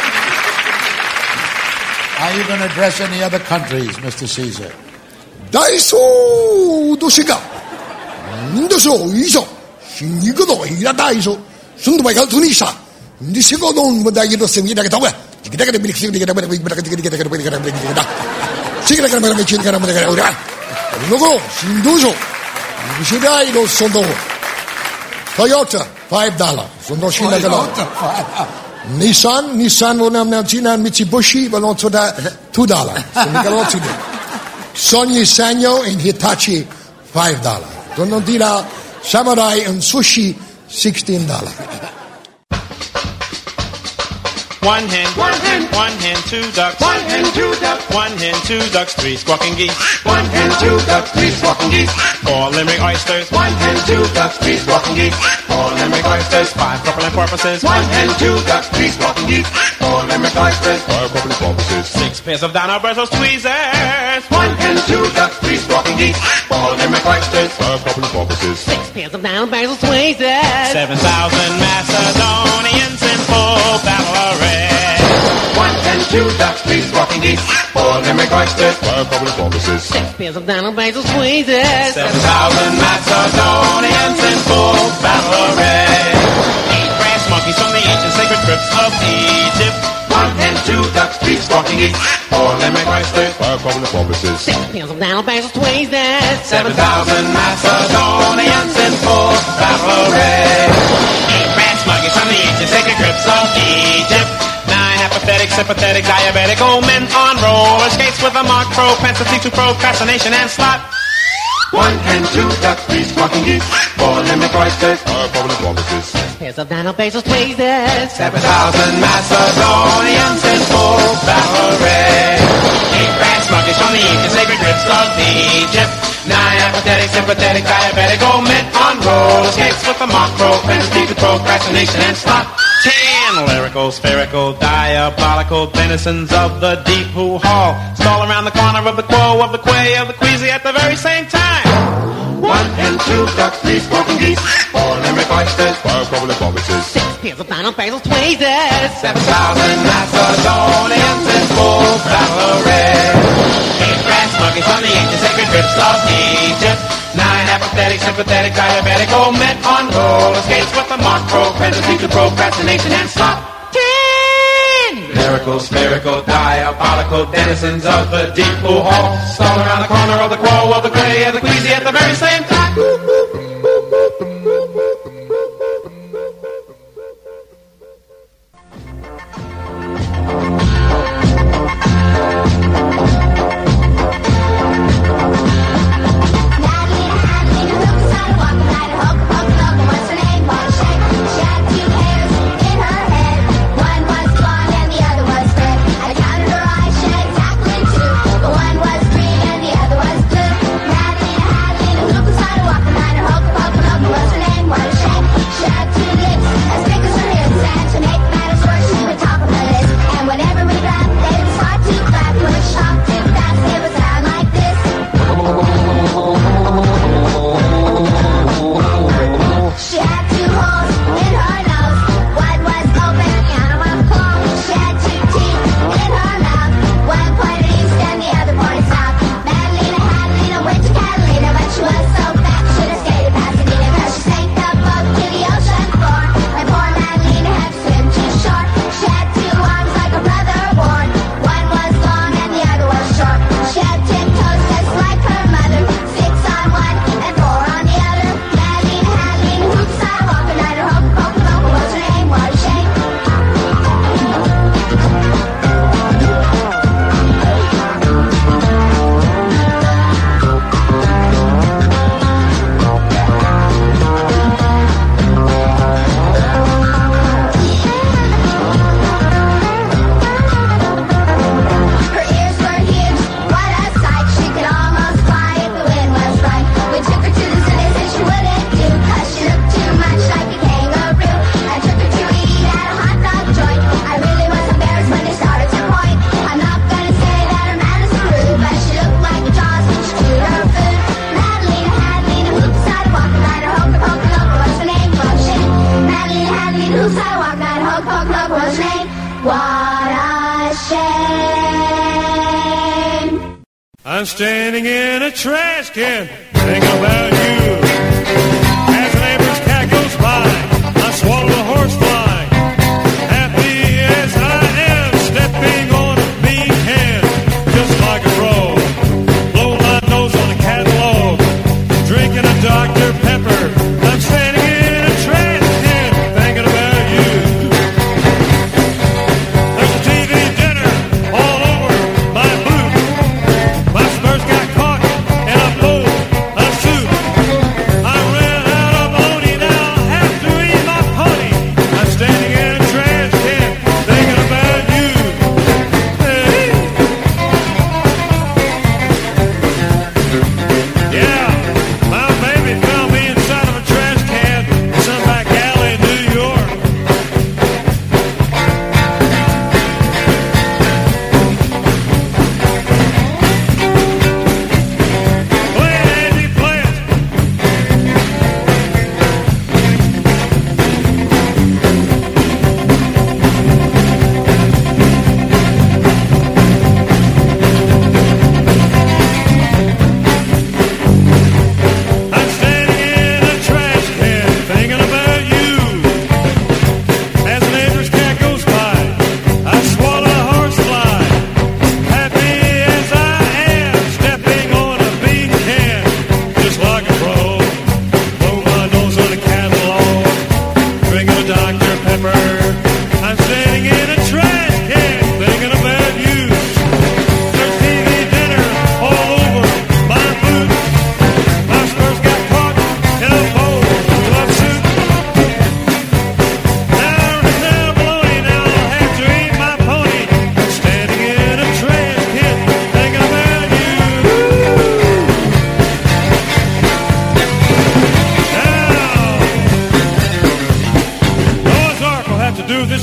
Are you going to address any other countries, Mr. Caesar? Daiso Dosiga. Ndoso Iso. Shinigado Ira Daiso. Sundu Michael Tunisa. Ndisigo non da yido semida che tawa. Kita kita bilik sing kita Sigla che mi ci cara me ora. Logo, Sinduso. Si dai lo sono. Toyota $5. Sono scina che no. Nissan una Cina Mitsubishi vanno da $2. Sono carrozzi. Sony Sanyo in Hitachi $5. Sono dire Samurai and Sushi $16. One hen, 2 ducks. One hen, 2 ducks. One hen, 2 ducks, 3 squawking geese. One hen, 2 ducks, 3 squawking geese. 4 limerick oysters. One hen, 2 ducks, 3 squawking geese. 4 limerick oysters, 5 crocodile porpoises. One hen, 2 ducks, 3 squawking geese. 4 limerick oysters, 5 crocodile porpoises. 6 pairs of Donna Brussels tweezers. One hen, 2 ducks, 3 squawking geese. 4 limerick oysters, 5 crocodile porpoises. 6 pairs of Donna Brussels tweezers. 7,000 Macedonians in full battle array. 1 hen, 2 ducks, 3 squawking geese. 4 limerick oysters, 5 crocodile porpoises. 6 pairs of Donald Basil tweezers. 7,000 Macedonians in full battle array. 8 brass monkeys from the ancient sacred crypts of Egypt. 1 hen, 2 ducks, 3 squawking geese. 4 limerick oysters, 5 crocodile porpoises. 6 pairs of Donald Basil tweezers. 7,000 Macedonians in full battle array. 8 brass monkeys from the ancient sacred crypts of Egypt. 9 apathetic, sympathetic, diabetic old men on roller skates with a marked propensity to procrastination and slot. 1 hen, 2 ducks, 3 squawking geese. 4 limerick oysters, 5 crocodile porpoises. 6 pairs of Donald Basil tweezers. 7,000 Macedonians in full ballet. 8 brass monkeys from the ancient sacred ribs of Egypt. 9 apathetic, sympathetic, diabetic, omit on roller skates with a mock propensity to procrastination and slot. 10 lyrical, spherical, diabolical denizens of the deep who haul, stall around the corner of the quo, of the quay, of the queasy at the very same time. 1 and 2 ducks, 3 spoken geese, 4 limerick oysters, 5 bubbling walruses, 6 peels of Donald Basil's tweezers, 7,000 Macedonians in full ballet. 8 brass monkeys from the ancient sacred ribs of Egypt. 9 apathetic, sympathetic, diabetic, omit on roller skates with a mock propensity to procrastination and slop. 10 lyrical, spherical, diabolical denizens of the deep blue hall, stall around the corner of the quo, of the gray, and the queasy at the very same time. I'm standing in a trash can, thinking about you. As a neighbor's cat goes by, I swallow a horsefly. Happy as I am, stepping on a bean can, just like a roll. Blow my nose on a catalog, drinking a Dr. Pepper. I'm standing in a trash can, thinking about you. There's a TV dinner all over my boot. My Spurs got caught in a bowl of soup.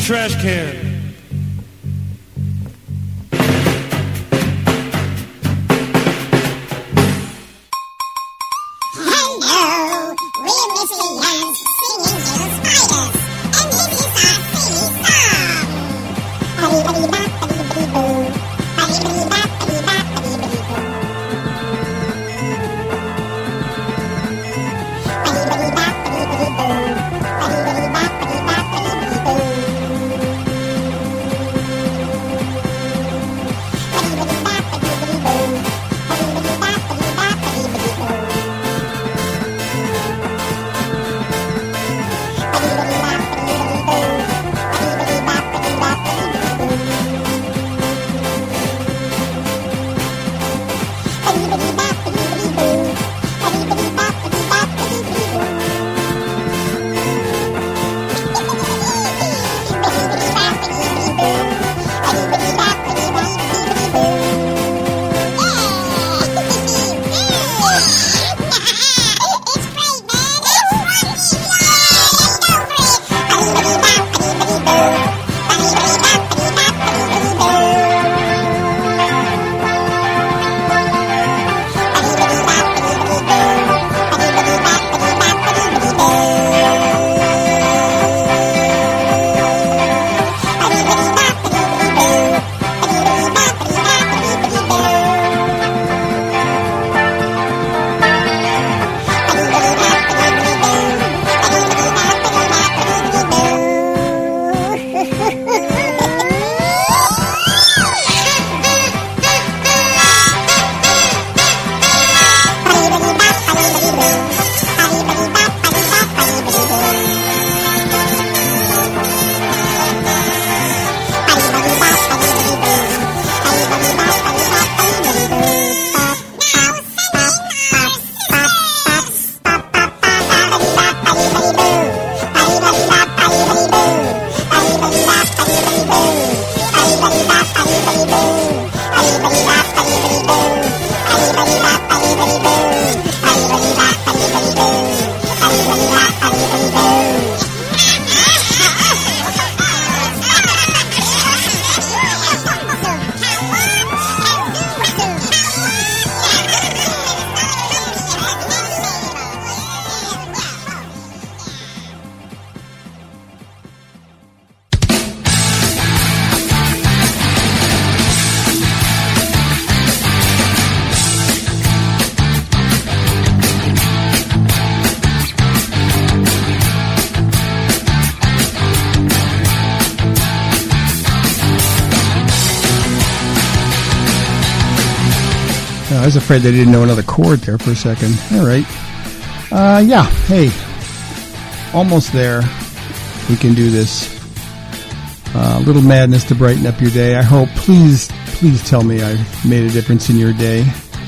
trash can. I was afraid they didn't know another chord there for a second. All right. Yeah, hey. Almost there. We can do this. Little madness to brighten up your day. I hope. Please tell me I've made a difference in your day.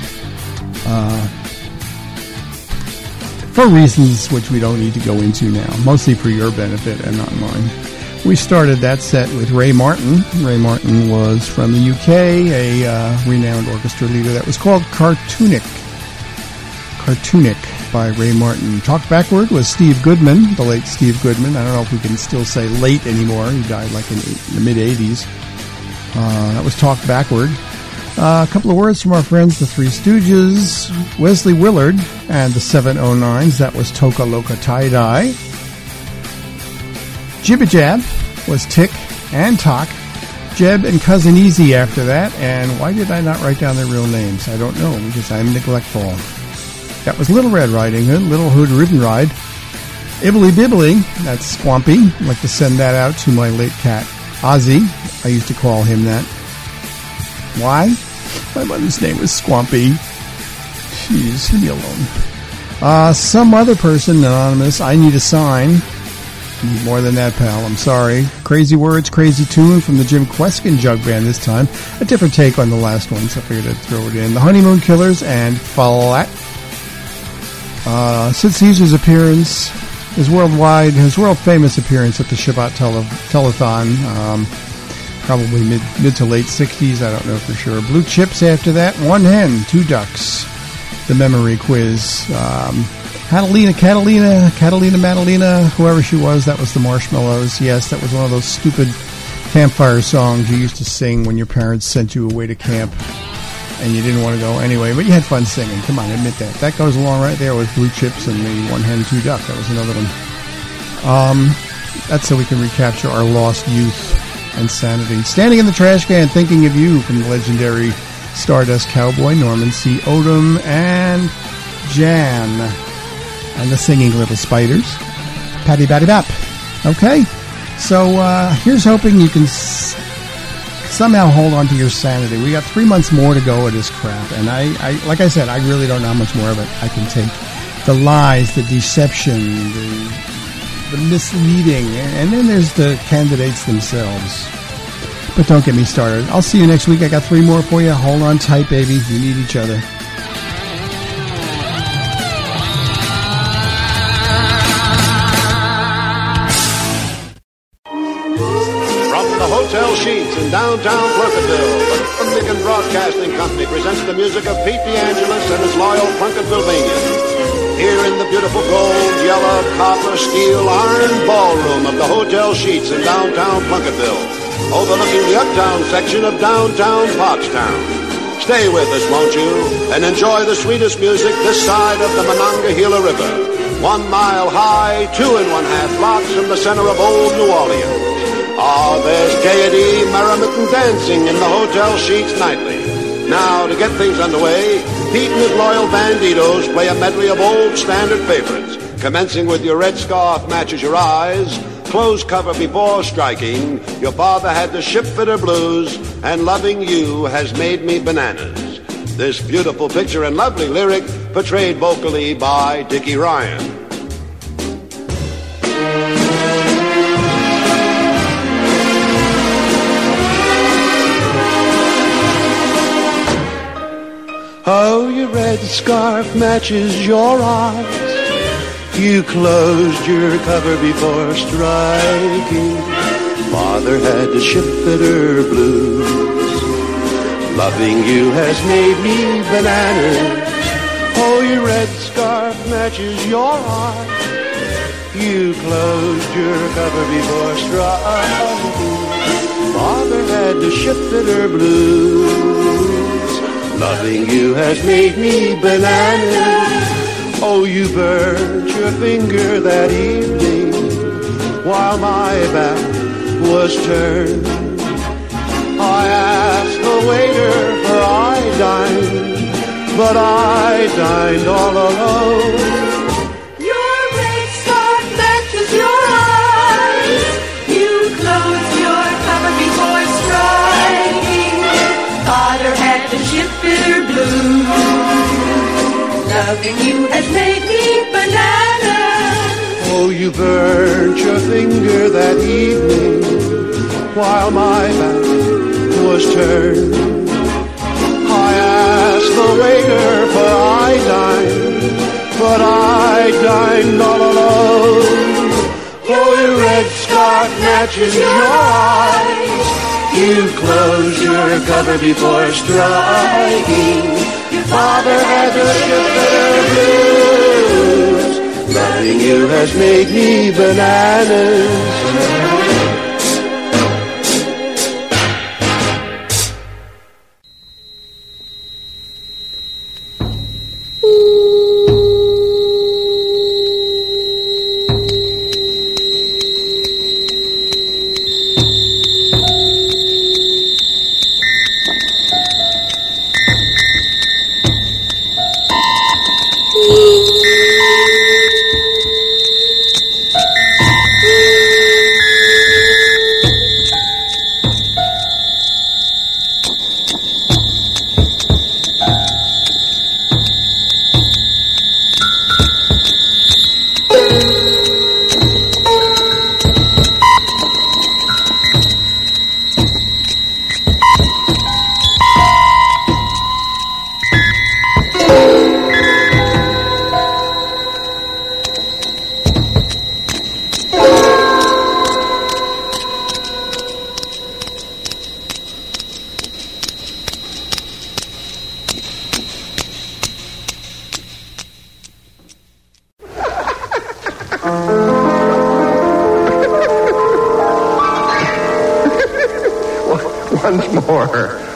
For reasons which we don't need to go into now. Mostly for your benefit and not mine. We started that set with Ray Martin. Ray Martin was from the UK, a renowned orchestra leader that was called Cartoonic. Cartoonic by Ray Martin. Talk Backward was Steve Goodman, the late Steve Goodman. I don't know if we can still say late anymore. He died like in the mid-'80s. That was Talk Backward. A couple of words from our friends, the Three Stooges, Wesley Willard, and the 709s. That was Toka Loka Tie-Dye. Jibba Jab was Tick and Talk. Jeb and Cousin Easy after that. And why did I not write down their real names? I don't know, because I'm neglectful. That was Little Red Riding Hood, Little Hood Ribbon Ride. Ibbly Bibbly, that's Swampy. I'd like to send that out to my late cat, Ozzy. I used to call him that. Why? My mother's name was Swampy. Jeez, leave me alone. Some other person, anonymous, I need a sign. Need more than that, pal. I'm sorry. Crazy Words, Crazy Tune from the Jim Kweskin Jug Band this time. A different take on the last one, so I figured I'd throw it in. The Honeymoon Killers and Flat. Sid Caesar's appearance, his world famous appearance at the Shabbat Telethon, probably mid to late 60s, I don't know for sure. Blue Chips after that, One Hen, Two Ducks, the memory quiz. Madalena, whoever she was, that was the Marshmallows. Yes, that was one of those stupid campfire songs you used to sing when your parents sent you away to camp and you didn't want to go anyway, but you had fun singing. Come on, admit that. That goes along right there with Blue Chips and the One Hen, Two Duck. That was another one. That's so we can recapture our lost youth and sanity. Standing in the Trash Can, Thinking of You, from the legendary Stardust Cowboy, Norman C. Odom, and Jan, and the Singing Little Spiders. Patty Batty Bap. Okay, so here's hoping you can somehow hold on to your sanity. We got 3 months more to go of this crap, and I like I said, I really don't know how much more of it I can take. The lies, the deception, the misleading, and then there's the candidates themselves. But don't get me started. I'll see you next week. I got 3 more for you. Hold on tight, baby. You need each other. From the Hotel Sheets in downtown Plunketville, the Dunnigan Broadcasting Company presents the music of Pete DeAngelis and his loyal Plunketvilleanians. Here in the beautiful gold, yellow, copper, steel, iron ballroom of the Hotel Sheets in downtown Plunketville, overlooking the uptown section of downtown Pottstown. Stay with us, won't you, and enjoy the sweetest music this side of the Monongahela River. 1 mile high, 2 1/2 blocks from the center of old New Orleans. Ah, there's gaiety, merriment, and dancing in the Hotel Sheets nightly. Now, to get things underway, Pete and his loyal banditos play a medley of old standard favorites, commencing with Your Red Scarf Matches Your Eyes, Close Cover Before Striking, Your Father Had the Shipfitter Blues, and Loving You Has Made Me Bananas. This beautiful picture and lovely lyric portrayed vocally by Dickie Ryan. Oh, your red scarf matches your eyes. You closed your cover before striking. Father had the shipfitter blues. Loving you has made me bananas. Oh, your red scarf matches your eyes. You closed your cover before striking. Father had the shipfitter blues. Loving you has made me bananas. Oh, you burnt your finger that evening while my back was turned. I asked the waiter for iodine, but I dined all alone. Your red scarf matches your eyes. You closed your cover before striking. Father had the shipfitter blues. Loving you has made me bananas. Oh, you burnt your finger that evening while my back was turned. I asked the waiter for iodine, but I dined all alone. Oh, your red scarf matches your eyes. You closed your cover before striking. Your father had the shipfitter blues. Loving you has made me bananas. Once more.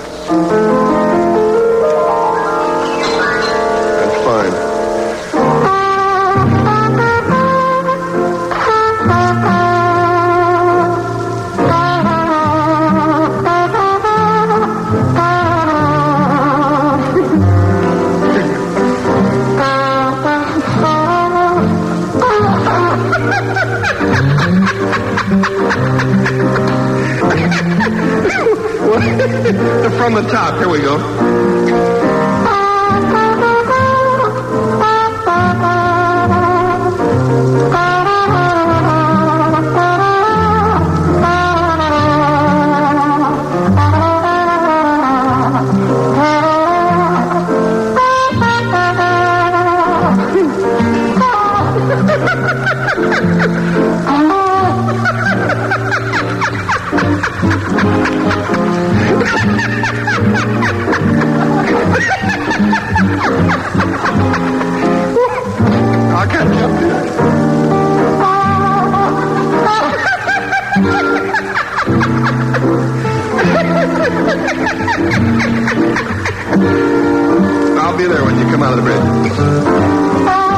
That's fine. From the top, here we go. I can't jump there. I'll be there when you come out of the bridge.